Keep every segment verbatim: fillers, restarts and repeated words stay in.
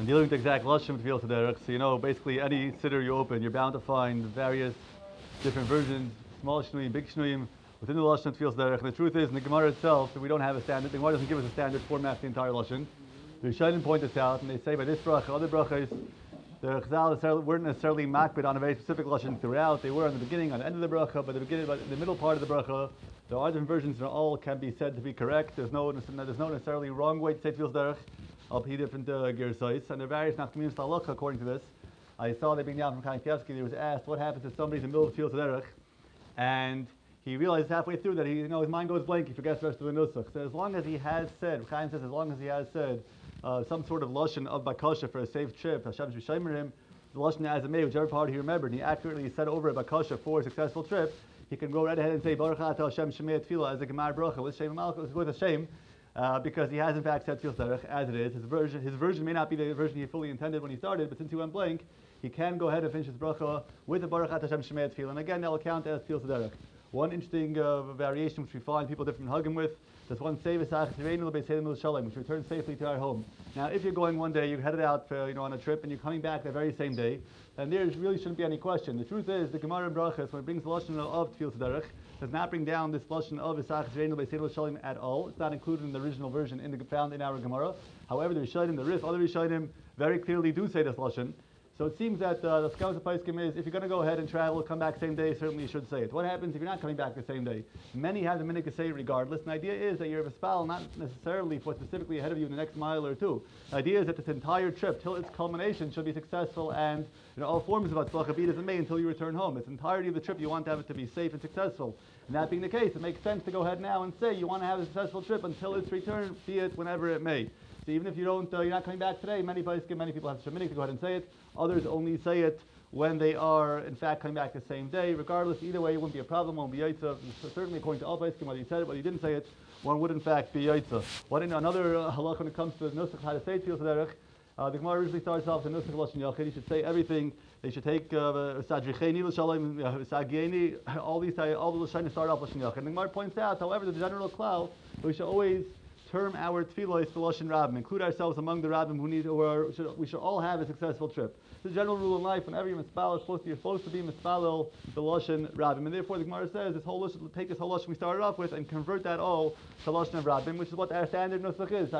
when dealing with the exact lashon of Tefillah Derech, so you know basically any siddur you open, you're bound to find various different versions, small shnuim, big shnuim, within the lashon of Tefillah Derech. And the truth is, in the Gemara itself, that we don't have a standard. The Gemara doesn't give us a standard format for the entire lashon. The Rishonim point this out, and they say by this bracha, other brachas, the Chazal weren't necessarily makbid on a very specific lashon throughout. They were on the beginning, on the end of the bracha, but the beginning, but in the middle part of the bracha, there are different versions, and all can be said to be correct. There's no, there's no necessarily wrong way to say Tefillah Derech. Of different uh, gersais, and there are various nafkamis halacha according to this. I saw they bring down from Kanievsky. He was asked what happens if somebody's in the middle of the field derech, and he realized halfway through that he, you know, his mind goes blank. He forgets the rest of the nusach. So as long as he has said, Chaim says, as long as he has said uh, some sort of lashon of bakasha for a safe trip, Hashem sh'shamer him, the lashon as it may, whichever part he remembered, and he accurately said over a bakasha for a successful trip, he can go right ahead and say Baruch Atah Hashem Shemei Tefillah as a Gemar bracha with Shem Malchus, with a shame. Uh, because he has in fact said Tefillah Derech as it is. His version, his version may not be the version he fully intended when he started, but since he went blank, he can go ahead and finish his bracha with the Baruch Atah Hashem Shemei Tefillah. And again, that will count as Tefillah Derech. One interesting uh, variation which we find people different hugim with, there's one say which returns safely to our home. Now, if you're going one day, you're headed out for, you know, on a trip, and you're coming back the very same day, then there really shouldn't be any question. The truth is, the Gemara in Brachas, when it brings the lashon of Tefillah Derech, does not bring down this lashon of Isach Zreinu Beiseinu Shalim at all. It's not included in the original version in the, found in our Gemara. However, the Rishonim, the Rif, other Rishonim very clearly do say this lashon. So it seems that uh, the Skam Paiskim is, if you're going to go ahead and travel, come back same day, certainly you should say it. What happens if you're not coming back the same day? Many have the minhag to say it regardless. And the idea is that you're a Vespal, not necessarily for specifically ahead of you in the next mile or two. The idea is that this entire trip, till its culmination, should be successful, and you know, all forms of Atzlacha, be it as it may, until you return home. It's the entirety of the trip, you want to have it to be safe and successful. And that being the case, it makes sense to go ahead now and say you want to have a successful trip until its return, be it whenever it may. So even if you don't, uh, you're not coming back today, many places, many people have sheminik to go ahead and say it. Others only say it when they are, in fact, coming back the same day. Regardless, either way, it wouldn't be a problem. It won't be yaitza. Certainly, according to all places, whether you said it, whether you didn't say it, one would in fact be yaitza. What in another uh, halach when it comes to nusach, how to say Tefillah Derech, uh, the Gemara usually starts off with nusach lashon yachid. You should say everything. They should take sadricheni l'shalom, sagieni. All these, all the lashonim start off lashon yachid. And the Gemara points out, however, the general cloud, we should always term our tefillah to lashon rabbim, include ourselves among the rabbim who need, or should, we should all have a successful trip. It's a general rule in life. Whenever you're mispalel, it's supposed to, you're supposed to be mispalel the lashon rabbim, and therefore the Gemara says this whole lashon, take this whole lashon we started off with and convert that all to lashon of rabbim, which is what our standard nusach is.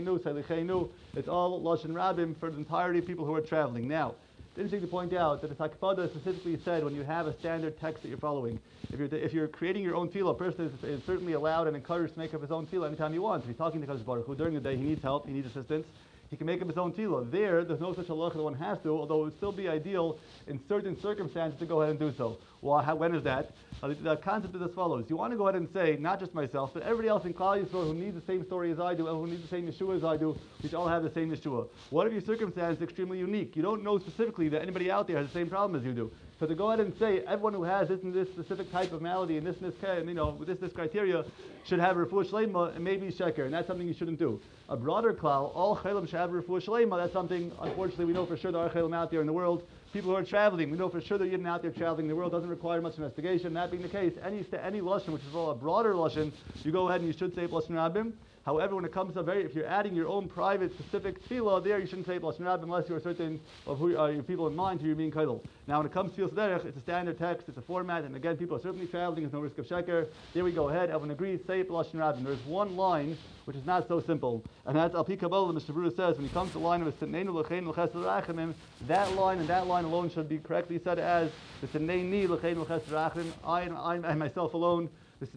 It's all lashon rabbim for the entirety of people who are traveling. Now, it's interesting to point out that the Takpada specifically said when you have a standard text that you're following, if you're if you're creating your own tefillah, a person is, is certainly allowed and encouraged to make up his own tefillah anytime he wants. If he's talking to Kadosh Baruch Hu during the day, he needs help, he needs assistance, he can make up his own tefillah. There, there's no such halacha that one has to, although it would still be ideal in certain circumstances to go ahead and do so. Well, how, when is that? Uh, the, the concept is as follows. You want to go ahead and say, not just myself, but everybody else in Klal Yisrael who needs the same story as I do, and who needs the same Yeshua as I do, we should all have the same Yeshua. What if your circumstance is extremely unique? You don't know specifically that anybody out there has the same problem as you do. So to go ahead and say everyone who has this and this specific type of malady and this and this, and, you know, with this this criteria should have refuah shleima, and maybe sheker, and that's something you shouldn't do. A broader klal, all chelim should have refuah shleima. That's something, unfortunately, we know for sure there are chelim out there in the world. People who are traveling, we know for sure that you're out there traveling in the world, doesn't require much investigation. That being the case, any any lashon, which is all a broader lashon, you go ahead and you should say lashon rabbim. However, when it comes to very, if you're adding your own private specific tefillah, there you shouldn't say lashon rabbim unless you're certain of who uh, your people in mind who you're being kaidel. Now, when it comes to Tefillah Derech, it's a standard text, it's a format, and again, people are certainly traveling, there's no risk of sheker. There we go ahead. Everyone agrees, say it lashon rabbim. There's one line which is not so simple, and that's Al Pi Kabbalah. Mister Brewer says when he comes to the line of V'sitneinu l'cheinu l'chesed rachamim, that line and that line alone should be correctly said as V'sitneini l'cheinu l'chesed rachamim. I and I, I myself alone.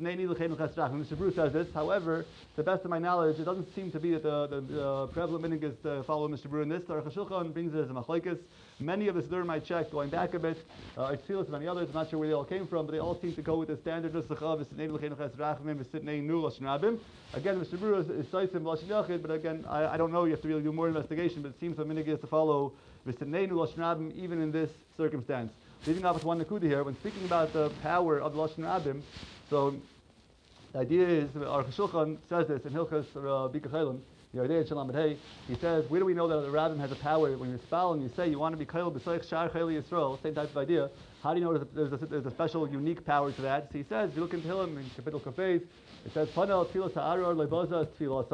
Mister Bruce says this. However, to the best of my knowledge, it doesn't seem to be that the, the uh, prevalent meaning is to follow Mister Brewer in this. The Aruch HaShulchan brings it as a machlokes. Many of the Siddurim I checked, going back a bit, uh, Eitzilas and many others, I'm not sure where they all came from, but they all seem to go with the standard nusach of V'sitneinu l'cheinu l'chesed rachamim, V'sitneinu l'shon rabbim. Again, Mister Brewer is citing l'shon yachid, but again, I, I don't know. You have to really do more investigation. But it seems the meaning is to follow V'sitneinu l'shon rabbim even in this circumstance. Leaving off with one nakuda here, when speaking about the power of the l'shon rabbim. So the idea is, Aruch HaShulchan says this in Hilchas Bikach Chaylim, Yardei Shalom Hey. He says, where do we know that the rabbim has a power? When you spell and you say you want to be Chayil b'soich shar Chayil Yisrael, same type of idea. How do you know there's a, there's a, there's a special, unique power to that? So he says, if you look into Hillim in Kapitel Kafez, it says, Panel Tfilas Ha'aror Lebaza Tfilasam.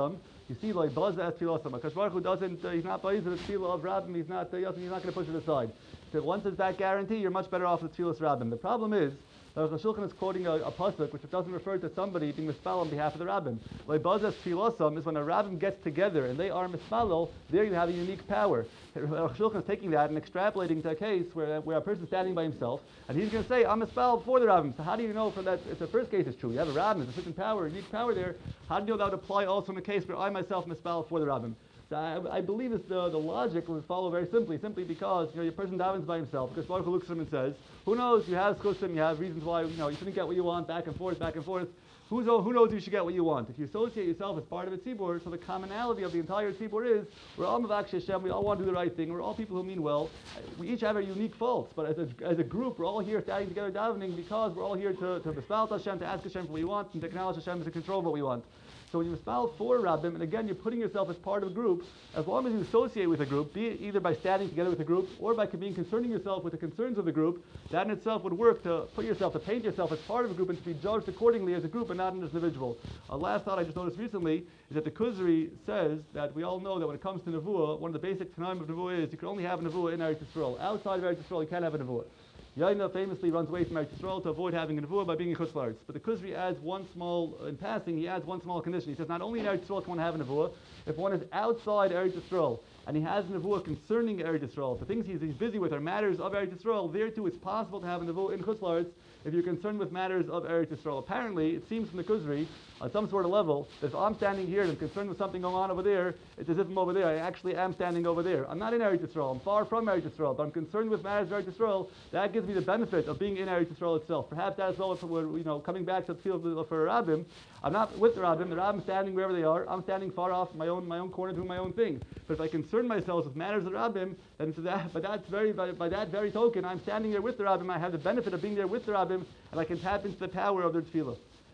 You see, like Buzz as Tfilah Sama. Akash Baruch Hu doesn't, uh, he's not Buzz the Tfilah of Rabbim, he's not, uh, he's not going to push it aside. So once there's that guarantee, you're much better off with Tfilas Rabbim. The problem is, uh, the Shulchan is quoting a, a pasuk which doesn't refer to somebody being mispal on behalf of the rabbim. Like Bazas Tfilasam is when a rabbim gets together and they are mispalel, there you have a unique power. Shulchan is taking that and extrapolating to a case where, where a person is standing by himself and he's going to say, I'm mispal before the rabbim. So how do you know from that, if the first case is true, you have a rabbim, there's a certain power, a unique power there, how do you know that would apply also in a case where I myself mispal before the rabbim? So I, I believe it's the, the logic will follow very simply, simply because you know your person davens by himself. Because Baruch Hu looks at him and says, "Who knows? You have schusim, you have reasons why you know you shouldn't get what you want, back and forth, back and forth. Who's, who knows you should get what you want? If you associate yourself as part of a tzibur, so the commonality of the entire tzibur is we're all mavak Hashem, we all want to do the right thing, we're all people who mean well. We each have our unique faults, but as a, as a group, we're all here standing together davening because we're all here to to b'spal Hashem, to ask Hashem for what we want, and to acknowledge Hashem as to control what we want." So when you spell for rabbim, and again you're putting yourself as part of a group, as long as you associate with a group, be it either by standing together with a group or by being concerning yourself with the concerns of the group, that in itself would work to put yourself, to paint yourself as part of a group and to be judged accordingly as a group and not as an individual. A last thought I just noticed recently is that the Kuzri says that we all know that when it comes to Nevuah, one of the basic Tanaim of Nevuah is you can only have a Nevuah in Eretz Yisrael. Outside of Eretz Yisrael you can't have a Nevuah. Yaina famously runs away from Eretz Yisrael to avoid having a nevuah by being in Chutz La'aretz. But the Kuzri adds one small, in passing, he adds one small condition. He says not only in Eretz Yisrael can one have a nevuah, if one is outside Eretz Yisrael and he has a nevuah concerning Eretz Yisrael, the things he's, he's busy with are matters of Eretz Yisrael, there too it's possible to have a nevuah in Chutz La'aretz if you're concerned with matters of Eretz Yisrael. Apparently, it seems from the Kuzri, on some sort of level, that if I'm standing here and I'm concerned with something going on over there, it's as if I'm over there. I actually am standing over there. I'm not in Eretz Yisrael. I'm far from Eretz Yisrael, but I'm concerned with matters of Eretz Yisrael. That gives me the benefit of being in Eretz Yisrael itself. Perhaps that as well, if we're, you know, coming back to the field for a rabbim, I'm not with the rabbim. The rabbim standing wherever they are. I'm standing far off my own my own corner doing my own thing. But if I concern myself with matters of rabbim, then to that, by that's very by, by that very token, I'm standing there with the rabbim. I have the benefit of being there with the rabbim, and I can tap into the power of their tefillah.